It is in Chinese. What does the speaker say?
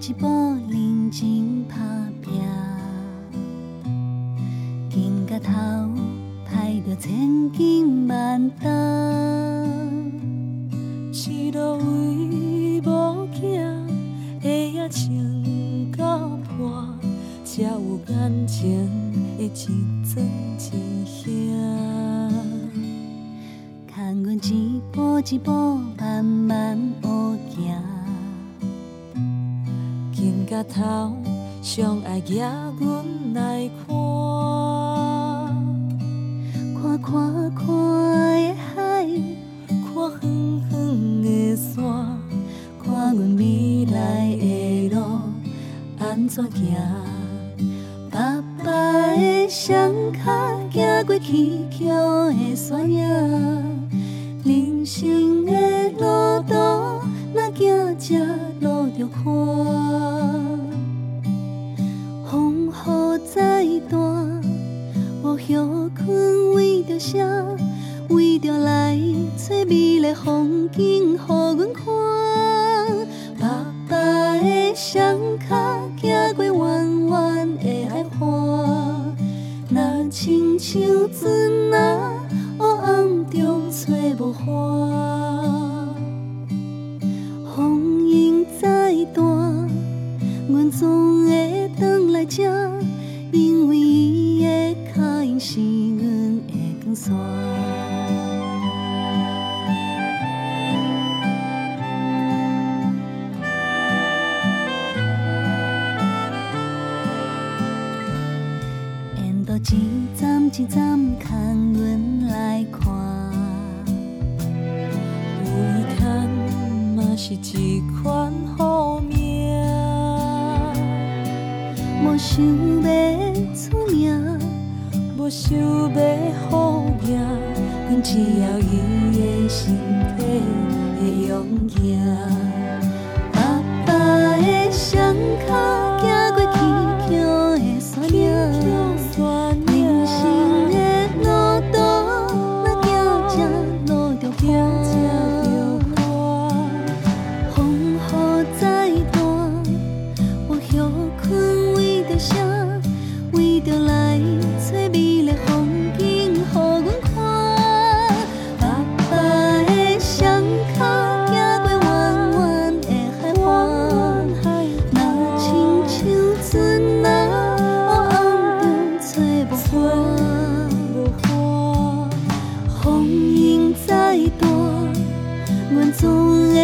一步认真打拼，行到头，待着千金万担。一路为某囝，会也穿到破，才有感情的一庄一兄。看阮一步一步慢慢学行，行到头，上爱举阮来看，看看看的海，看远远的山，看阮未来的路安怎行。爸爸的双脚行过崎岖的山野，人生的路途若行这路着看。风雨再大，无休困为着啥？为着来找美丽风景，予阮看。爸爸的双脚行过弯弯的海岸，若亲像船啊，黑暗中找无花。风影再大，阮总会返来这，因为伊的脚印是阮的光线。沿途一站一站牵阮来看，有伊牵嘛是一款好命。无想要出名，无想要好命，阮只要伊的身体会勇行。爸爸的双脚